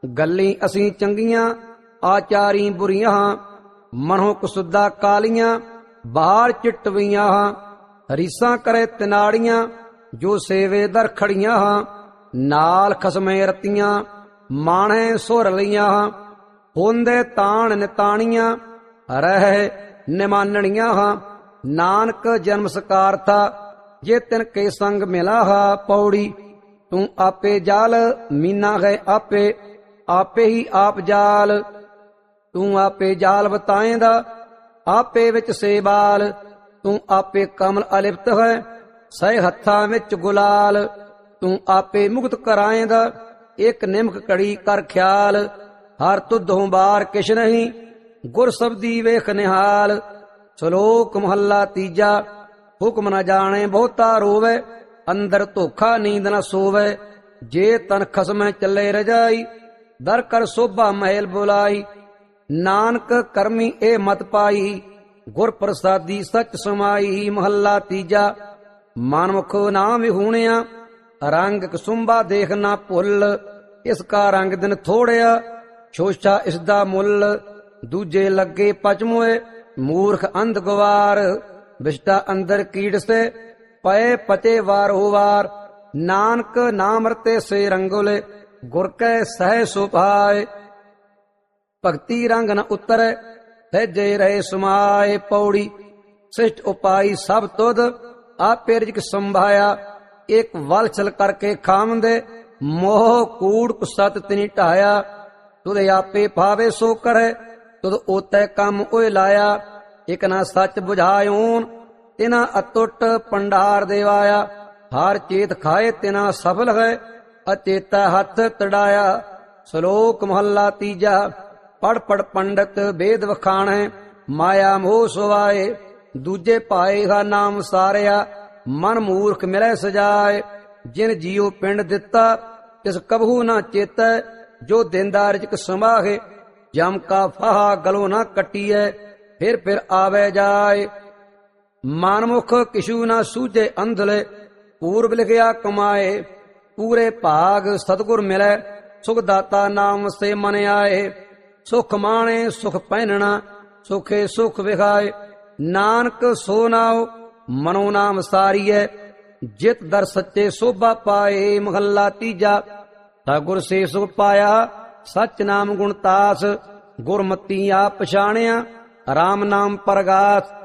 ਗੱਲੀ ਅਸੀਂ ਚੰਗੀਆਂ ਆਚਾਰੀ ਬੁਰੀਆਂ ਹਾਂ। ਮਨੋਂ ਕਸੁੱਦਾ ਕਾਲੀਆਂ ਬਾਹਰ ਚਿੱਟਵੀਆਂ ਹਾਂ। ਰੀਸਾਂ ਕਰੇ ਤਿਨਾੜੀਆਂ ਜੋ ਸੇਵੇ ਦਰ ਖੜੀਆਂ ਹਾਂ। ਨਾਲ ਖਸਮੇ ਰਤੀਆਂ ਮਾਣੇ ਸੁਰ ਲਈਆਂ ਹਾਂ। ਹੁੰਦੇ ਤਾਣ ਨਿਤਾਣੀਆਂ ਰਹਿ ਨਿਮਾਨਣੀਆਂ ਹਾਂ। ਨਾਨਕ ਜਨਮ ਸਕਾਰ ਥਾ ਜੇ ਤਿਨ ਕੇ ਸੰਗ ਮਿਲਾ ਹਾ। ਪੌੜੀ ਤੂੰ ਆਪੇ ਜਾਲ ਮੀਨਾ ਗਏ ਆਪੇ ਆਪੇ ਹੀ ਆਪ ਜਾਲ। ਤੂੰ ਆਪੇ ਜਾਲ ਬਤਾਏਂਦਾ ਆਪੇ ਵਿੱਚ ਸੇਬਾਲ। ਤੂੰ ਆਪੇ ਕਮਲ ਅਲਿਪਤ ਹੈ ਸਹਿ ਹੱਥਾਂ ਵਿੱਚ ਗੁਲਾਲ। ਤੂੰ ਆਪੇ ਮੁਕਤ ਕਰਾਏਂਦਾ ਇੱਕ ਨਿਮਕ ਕੜੀ ਕਰ ਖਿਆਲ। ਹਰ ਤੁਧੋਂ ਬਾਰ ਕਿਛ ਨਹੀਂ ਗੁਰ ਸਬਦੀ ਵੇਖ ਨਿਹਾਲ। ਸ਼ਲੋਕ ਮਹੱਲਾ ਤੀਜਾ। ਹੁਕਮ ਨ ਜਾਣੇ ਬਹੁਤਾ ਰੋਵੇ ਅੰਦਰ ਧੋਖਾ ਨੀਂਦ ਨ ਸੋਵੇ। ਜੇ ਤਨ ਖਸਮੈ ਚੱਲੇ ਰਜਾਈ ਦਰ ਕਰ ਸੋਭਾ ਮਹਿਲ ਬੁਲਾਈ। ਨਾਨਕ ਕਰਮੀ ਇਹ ਮਤ ਪਾਈ ਗੁਰ ਪ੍ਰਸਾਦੀ ਸਚ ਸਮਾਈ। ਮਹੱਲਾ ਤੀਜਾ। ਮਨਮੁਖ ਨਾ ਵਿਹੂਣਿਆ ਰੰਗ ਕਸੁੰਬਾ ਦੇਖ ਨਾ ਭੁੱਲ। ਇਸ ਕਾ ਰੰਗ ਦਿਨ ਥੋੜਿਆ ਛੋਛਾ ਇਸ ਦਾ ਮੁੱਲ। ਦੂਜੇ ਲੱਗੇ ਪਚਮੋਏ ਮੂਰਖ ਅੰਧ ਗਵਾਰ। ਵਿਸ਼ਟਾ ਅੰਦਰ ਕੀੜ ਸੇ ਪਏ ਪਚੇ ਵਾਰੋ ਵਾਰ। ਨਾਨਕ ਨਾਮ ਰਤੇ ਸੇ ਰੰਗੁਲੇ ਗੁਰ ਕੈ ਸਹਿ ਸੁਭਾਏ। ਭਗਤੀ ਰੰਗ ਨ ਉਤਰੈ ਸਹਿਜੇ ਰਹੇ ਸਮਾਏ। ਪੌੜੀ ਸਿਸ਼ਟ ਉਪਾਈ ਸਭ ਤੁਧ ਆਪੇ ਰਿਜਕ ਸੰਭਾਇਆ। ਇੱਕ ਵਲਛਲ ਕਰਕੇ ਖਾਵੰਦੇ ਮੋਹ ਕੂੜ ਕੁਸਤ ਤਿਨੀ ਢਾਇਆ। ਤੁਧ ਆਪੇ ਭਾਵੇ ਸੋ ਕਰੇ ਤੁਧ ਓਤੈ ਕੰਮ ਓਏ ਲਾਇਆ। ਇਕ ਨਾ ਸੱਚ ਬੁਝਾਇਓਨ ਤਿਨਾ ਅਤੁੱਟ ਪੰਡਾਰ ਦੇਵਾਇਆ। ਹਰ ਚੇਤ ਖਾਏ ਤਿਨਾ ਸਫਲ ਹੈ ਅਚੇਤਾ ਹੱਥ ਤੜਾਇਆ। ਸ਼ਲੋਕ ਮਹੱਲਾ ਤੀਜਾ। ਪੜ ਪੜ ਪੰਡਤ ਵੇਦ ਵਖਾਣੈ ਮਾਇਆ ਮੋਹ ਸੁਵਾਏ। ਦੂਜੇ ਪਾਏ ਹਾ ਨਾਮ ਸਾਰਿਆ ਮਨ ਮੂਰਖ ਮਿਲੈ ਸਜਾਏ। ਜਿਨ ਜੀਉ ਪਿੰਡ ਦਿੱਤਾ ਤਿਸ ਕਬਹੂ ਨਾ ਚੇਤੈ। ਜੋ ਦਿੰਦਾ ਰਿਜਕ ਸਮਾਹੇ ਜਮ ਕਾ ਫਾਹਾ ਗਲੋਂ ਨਾ ਕੱਟੀਐ ਫਿਰ ਆਵੇ ਜਾਏ। ਮਨਮੁਖ ਕਿਛੂ ਨਾ ਸੂਝੇ ਅੰਧਲੇ ਪੂਰਬ ਲਿਖਿਆ ਕਮਾਏ। ਪੂਰੇ ਭਾਗ ਸਤਿਗੁਰ ਮਿਲੈ ਸੁਖ ਦਾਤਾ ਨਾਮ ਸੇ ਮਨ ਆਏ। ਸੁਖ ਮਾਣੇ ਸੁਖ ਪਹਿਨਣਾ ਸੁਖੇ ਸੁਖ ਵਿਖਾਏ। ਨਾਨਕ ਸੋ ਨਾਉ ਮਨੋ ਨਾਮ ਸਾਰੀਐ ਜਿਤ ਦਰ ਸੱਚੇ ਸੋਭਾ ਪਾਏ। ਮਹੱਲਾ ਤੀਜਾ। ਸਤਿਗੁਰ ਸੇ ਸੁਖ ਪਾਇਆ ਸਚ ਨਾਮ ਗੁਣ ਤਾਸ। ਗੁਰਮਤੀ ਆਪ ਪਛਾਣਿਆ ਰਾਮ ਨਾਮ ਪ੍ਰਗਾਸ।